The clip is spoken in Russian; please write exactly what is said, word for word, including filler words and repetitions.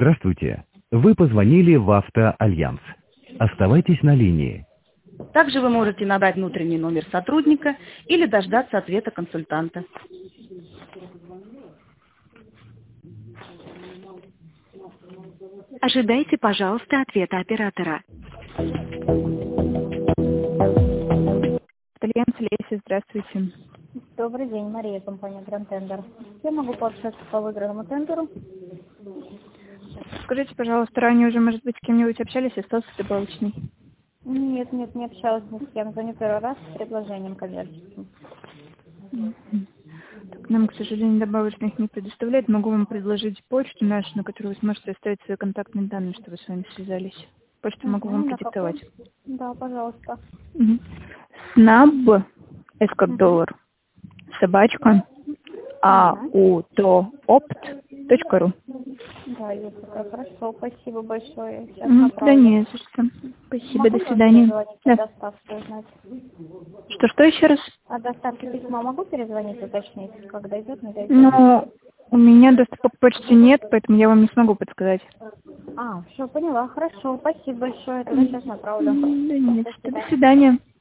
Здравствуйте. Вы позвонили в Автоальянс. Оставайтесь на линии. Также вы можете набрать внутренний номер сотрудника или дождаться ответа консультанта. Ожидайте, пожалуйста, ответа оператора. Альянс Леся, здравствуйте. Добрый день, Мария, компания Grand Tender. Я могу пообщаться по выигранному тендеру? Скажите, пожалуйста, ранее уже, может быть, с кем-нибудь общались, остался добавочный? Нет, нет, не общалась ни с кем. Звоню первый раз с предложением коммерческим. Так, нам, к сожалению, добавочных не предоставляют. Могу вам предложить почту нашу, на которую вы сможете оставить свои контактные данные, чтобы с вами связались. Почту могу вам продиктовать. Да, пожалуйста. Угу. снаб, S как доллар, собачка, аутоопт точка ру. Да, есть такое. Хорошо, спасибо большое. Сейчас Mm, да направлю. не за что. Спасибо, Могу до свидания. Да. Да. Доставку узнать? Что-что еще раз? А доставки письма могу перезвонить, уточнить, когда идет, не дойдет? Ну, у меня доступа к почте нет, поэтому я вам не смогу подсказать. А, все, поняла. Хорошо, спасибо большое. Тогда сейчас направлю. Да нет, до свидания.